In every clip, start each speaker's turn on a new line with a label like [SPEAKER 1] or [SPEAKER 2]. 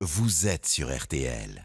[SPEAKER 1] vous êtes sur RTL.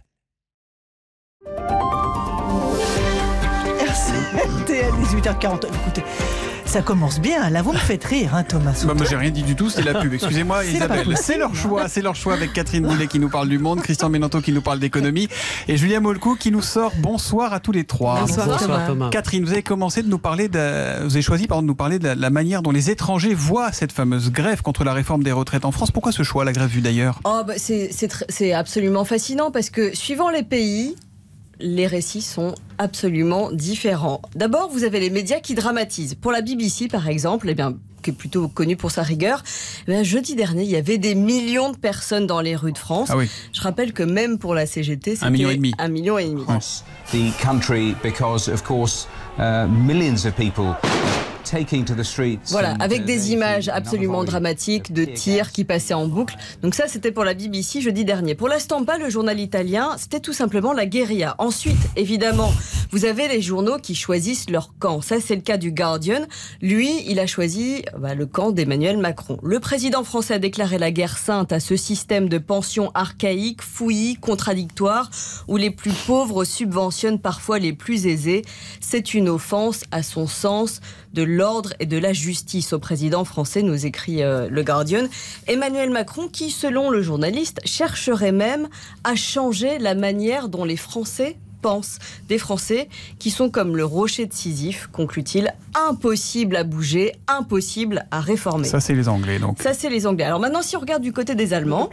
[SPEAKER 2] RTL 18h40. Écoutez, ça commence bien. Là, vous me faites rire, hein, Thomas.
[SPEAKER 3] Moi, j'ai rien dit du tout, c'est la pub. Excusez-moi, Isabelle. C'est leur choix avec Catherine Boulet qui nous parle du monde, Christian Menanto qui nous parle d'économie et Julien Molcou qui nous sort bonsoir à tous les trois.
[SPEAKER 2] Bonsoir Thomas.
[SPEAKER 3] Catherine, vous avez commencé de nous parler vous avez choisi de nous parler de la manière dont les étrangers voient cette fameuse grève contre la réforme des retraites en France. Pourquoi ce choix, la grève vue d'ailleurs?
[SPEAKER 4] C'est absolument fascinant parce que suivant les pays, les récits sont absolument différents. D'abord, vous avez les médias qui dramatisent. Pour la BBC, par exemple, qui est plutôt connue pour sa rigueur, jeudi dernier, il y avait des millions de personnes dans les rues de France.
[SPEAKER 3] Ah oui.
[SPEAKER 4] Je rappelle que même pour la CGT, c'était
[SPEAKER 3] 1,5 million.
[SPEAKER 4] 1,5 million.
[SPEAKER 5] The country, because of course, millions of people taking to the streets.
[SPEAKER 4] Voilà, avec des images absolument dramatiques de tirs qui passaient en boucle. Donc ça, c'était pour la BBC jeudi dernier. Pour la Stampa, le journal italien, c'était tout simplement la guérilla. Ensuite, évidemment, vous avez les journaux qui choisissent leur camp. Ça, c'est le cas du Guardian. Lui, il a choisi le camp d'Emmanuel Macron. Le président français a déclaré la guerre sainte à ce système de pensions archaïques, fouillis, contradictoires, où les plus pauvres subventionnent parfois les plus aisés. C'est une offense à son sens de l'ordre et de la justice au président français, nous écrit le Guardian. Emmanuel Macron, qui, selon le journaliste, chercherait même à changer la manière dont les Français pensent. Des Français qui sont comme le rocher de Sisyphe, conclut-il, impossible à bouger, impossible à réformer.
[SPEAKER 3] Ça, c'est les Anglais, donc.
[SPEAKER 4] Ça, c'est les Anglais. Alors maintenant, si on regarde du côté des Allemands,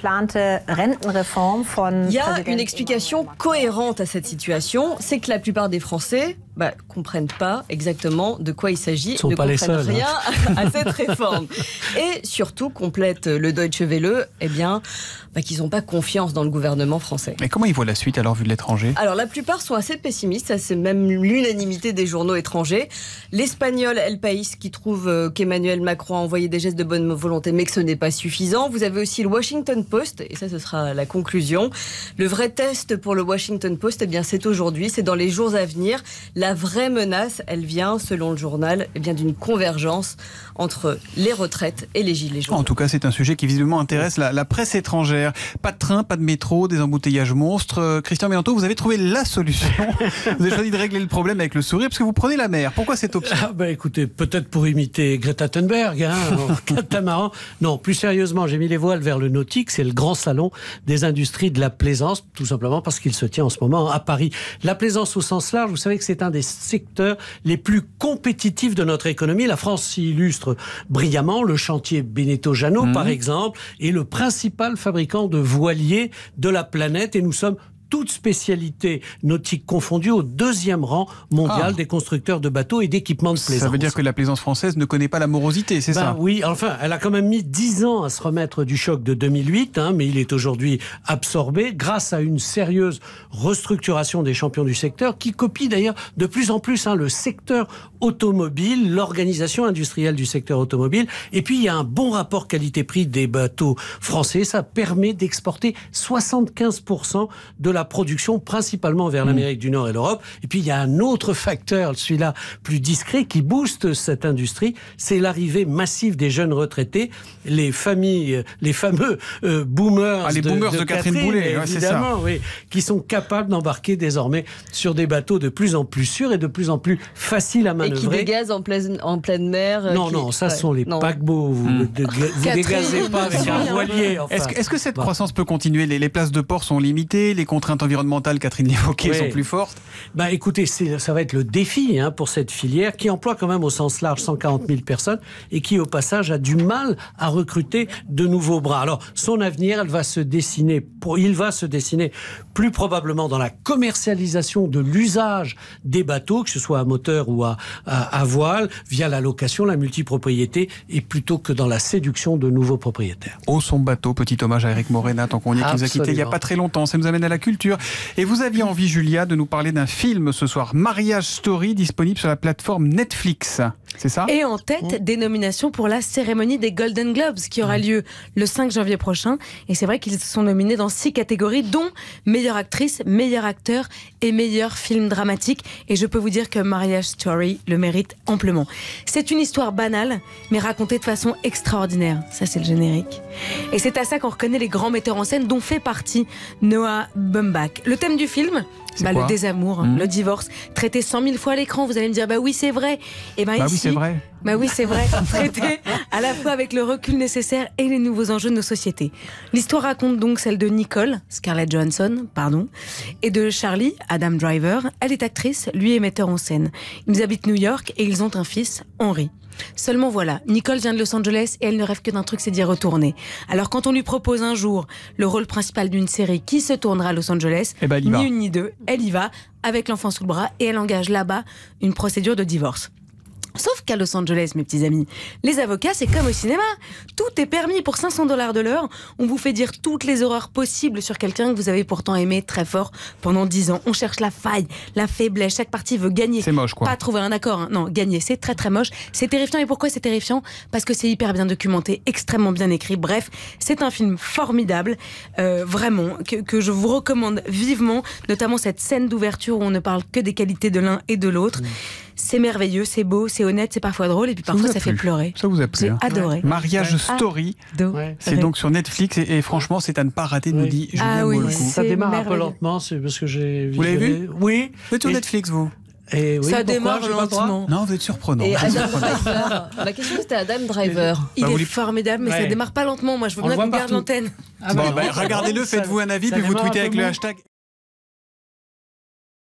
[SPEAKER 4] il y a une explication cohérente à cette situation, c'est que la plupart des Français comprennent pas exactement de quoi il s'agit, ne comprennent rien à cette réforme. Et surtout, complète le Deutsche Welle, qu'ils n'ont pas confiance dans le gouvernement français.
[SPEAKER 3] Mais comment ils voient la suite alors, vu de l'étranger?
[SPEAKER 4] Alors la plupart sont assez pessimistes, ça c'est même l'unanimité des journaux étrangers. L'espagnol El País qui trouve qu'Emmanuel Macron a envoyé des gestes de bonne volonté mais que ce n'est pas suffisant. Vous avez aussi le Washington Post, et ça ce sera la conclusion. Le vrai test pour le Washington Post, c'est aujourd'hui, c'est dans les jours à venir. La vraie menace, elle vient, selon le journal, d'une convergence entre les retraites et les gilets jaunes.
[SPEAKER 3] En tout cas, c'est un sujet qui visiblement intéresse la presse étrangère. Pas de train, pas de métro, des embouteillages monstres. Christian Menanto, vous avez trouvé la solution. Vous avez choisi de régler le problème avec le sourire parce que vous prenez la mer. Pourquoi cette option?
[SPEAKER 6] Écoutez, peut-être pour imiter Greta Thunberg, catamaran. Non, plus sérieusement, j'ai mis les voiles vers le nautique. C'est le grand salon des industries de la plaisance, tout simplement parce qu'il se tient en ce moment à Paris. La plaisance au sens large, vous savez que c'est un des secteurs les plus compétitifs de notre économie. La France s'y illustre brillamment. Le chantier Beneteau-Jeannot, par exemple, est le principal fabricant de voiliers de la planète et nous sommes toutes spécialités nautiques confondues au 2e rang mondial des constructeurs de bateaux et d'équipements de plaisance.
[SPEAKER 3] Ça veut dire que la plaisance française ne connaît pas la morosité, c'est ça?
[SPEAKER 6] Oui, enfin, elle a quand même mis 10 ans à se remettre du choc de 2008, mais il est aujourd'hui absorbé grâce à une sérieuse restructuration des champions du secteur qui copie d'ailleurs de plus en plus le secteur automobile, l'organisation industrielle du secteur automobile. Et puis, il y a un bon rapport qualité-prix des bateaux français. Ça permet d'exporter 75% de la production, principalement vers l'Amérique du Nord et l'Europe. Et puis, il y a un autre facteur, celui-là plus discret, qui booste cette industrie. C'est l'arrivée massive des jeunes retraités, les fameux boomers,
[SPEAKER 3] les boomers de Catherine Boulet,
[SPEAKER 6] évidemment, qui sont capables d'embarquer désormais sur des bateaux de plus en plus sûrs et de plus en plus faciles à manœuvrer.
[SPEAKER 4] Et qui dégazent en pleine mer.
[SPEAKER 6] Ça sont les paquebots. Vous dégazez pas avec un voilier.
[SPEAKER 3] Est-ce que cette croissance peut continuer? Les places de port sont limitées, les contraintes environnementales, Catherine l'évoquait, sont plus fortes.
[SPEAKER 6] Écoutez, ça va être le défi pour cette filière qui emploie quand même au sens large 140 000 personnes et qui au passage a du mal à recruter de nouveaux bras. Alors son avenir, il va se dessiner plus probablement dans la commercialisation de l'usage des bateaux, que ce soit à moteur ou à voile, via la location, la multipropriété, et plutôt que dans la séduction de nouveaux propriétaires.
[SPEAKER 3] Oh son bateau, petit hommage à Éric Morena, tant qu'on y est, qui nous a quittés il n'y a pas très longtemps. Ça nous amène à la culture. culture. Et vous aviez envie, Julia, de nous parler d'un film ce soir, Marriage Story, disponible sur la plateforme Netflix. C'est ça ?
[SPEAKER 7] Et en tête des nominations pour la cérémonie des Golden Globes qui aura lieu le 5 janvier prochain. Et c'est vrai qu'ils sont nominés dans 6 catégories, dont meilleure actrice, meilleur acteur et meilleur film dramatique. Et je peux vous dire que Marriage Story le mérite amplement. C'est une histoire banale, mais racontée de façon extraordinaire. Ça, c'est le générique. Et c'est à ça qu'on reconnaît les grands metteurs en scène dont fait partie Noah Baumbach. Le thème du film, le désamour, le divorce, traité 100 000 fois à l'écran. Vous allez me dire, bah oui, c'est vrai. Et ben ici,
[SPEAKER 3] oui, c'est vrai.
[SPEAKER 7] Bah oui, c'est vrai. Traité à la fois avec le recul nécessaire et les nouveaux enjeux de nos sociétés. L'histoire raconte donc celle de Nicole, Scarlett Johansson, et de Charlie, Adam Driver. Elle est actrice, lui est metteur en scène. Ils habitent New York et ils ont un fils, Henry. Seulement voilà, Nicole vient de Los Angeles et elle ne rêve que d'un truc, c'est d'y retourner. Alors quand on lui propose un jour le rôle principal d'une série qui se tournera à Los Angeles, ni une ni deux, elle y va avec l'enfant sous le bras et elle engage là-bas une procédure de divorce. Sauf qu'à Los Angeles, mes petits amis, les avocats, c'est comme au cinéma. Tout est permis pour $500 de l'heure. On vous fait dire toutes les horreurs possibles sur quelqu'un que vous avez pourtant aimé très fort pendant 10 ans. On cherche la faille, la faiblesse. Chaque partie veut gagner.
[SPEAKER 3] C'est moche, quoi.
[SPEAKER 7] Pas trouver un accord. Hein. Non, gagner, c'est très très moche. C'est terrifiant. Et pourquoi c'est terrifiant ? Parce que c'est hyper bien documenté, extrêmement bien écrit. Bref, c'est un film formidable, vraiment, que je vous recommande vivement. Notamment cette scène d'ouverture où on ne parle que des qualités de l'un et de l'autre. C'est merveilleux, c'est beau, c'est honnête, c'est parfois drôle et puis parfois ça fait pleurer.
[SPEAKER 3] Ça vous a plu,
[SPEAKER 7] J'ai adoré.
[SPEAKER 3] Mariage Story, c'est donc sur Netflix et franchement c'est à ne pas rater, nous dit Julien Moulou.
[SPEAKER 6] Ça démarre un peu lentement, c'est parce que j'ai vu.
[SPEAKER 3] Vous l'avez vu ?
[SPEAKER 6] Oui.
[SPEAKER 3] Vous êtes sur Netflix, vous ?
[SPEAKER 6] Et oui,
[SPEAKER 7] ça démarre lentement.
[SPEAKER 3] Non, vous êtes surprenant.
[SPEAKER 4] Et Adam Driver. Ma question c'était Adam Driver.
[SPEAKER 7] Il est formidable, mais ça démarre pas lentement. Moi, je veux bien qu'on garde l'antenne.
[SPEAKER 3] Regardez-le, faites-vous un avis, puis vous tweetez avec le hashtag